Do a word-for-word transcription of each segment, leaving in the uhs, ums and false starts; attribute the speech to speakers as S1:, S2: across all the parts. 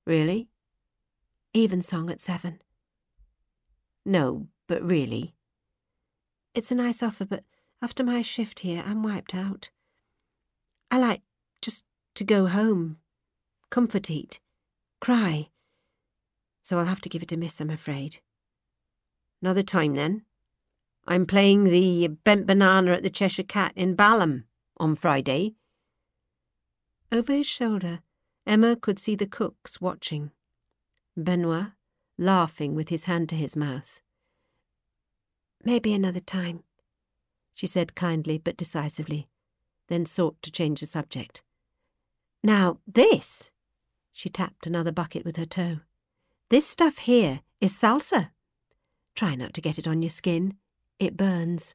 S1: Really? Evensong at seven. No, but really? It's a nice offer, but after my shift here, I'm wiped out. I like just to go home, comfort eat, cry. So I'll have to give it a miss, I'm afraid. Another time, then. I'm playing the Bent Banana at the Cheshire Cat in Balham on Friday. Over his shoulder, Emma could see the cooks watching. Benoit, laughing with his hand to his mouth. Maybe another time, she said kindly but decisively, then sought to change the subject. Now, this, she tapped another bucket with her toe, this stuff here is salsa. Try not to get it on your skin. It burns.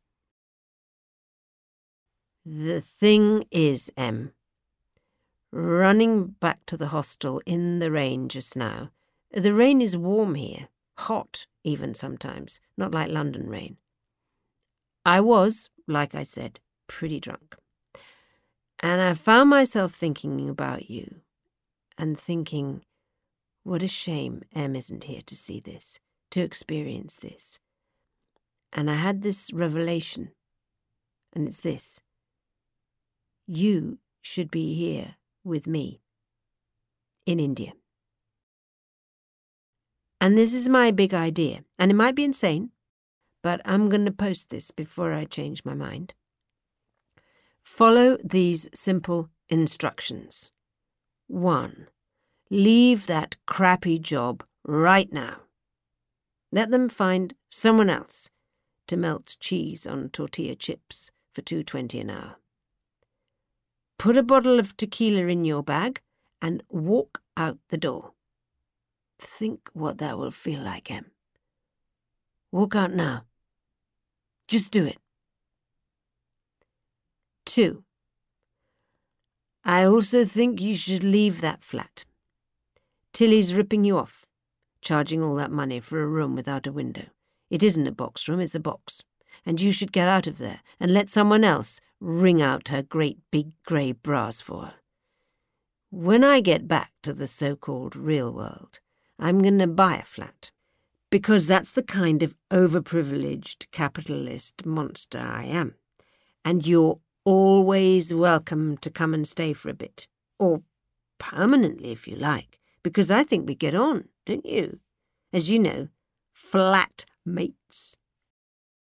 S1: The thing is, Em, running back to the hostel in the rain just now, the rain is warm here, hot even sometimes, not like London rain. I was, like I said, pretty drunk. And I found myself thinking about you and thinking, what a shame Em isn't here to see this, to experience this. And I had this revelation, and it's this. You should be here with me in India. And this is my big idea, and it might be insane, but I'm going to post this before I change my mind. Follow these simple instructions. One, leave that crappy job right now. Let them find someone else to melt cheese on tortilla chips for two twenty an hour. Put a bottle of tequila in your bag and walk out the door. Think what that will feel like, Em. Walk out now. Just do it. Two. I also think you should leave that flat. Tilly's ripping you off, charging all that money for a room without a window. It isn't a box room, it's a box. And you should get out of there and let someone else wring out her great big grey bras for her. When I get back to the so-called real world, I'm going to buy a flat. Because that's the kind of overprivileged capitalist monster I am. And you're always welcome to come and stay for a bit. Or permanently, if you like. Because I think we get on, don't you? As you know, flat mates.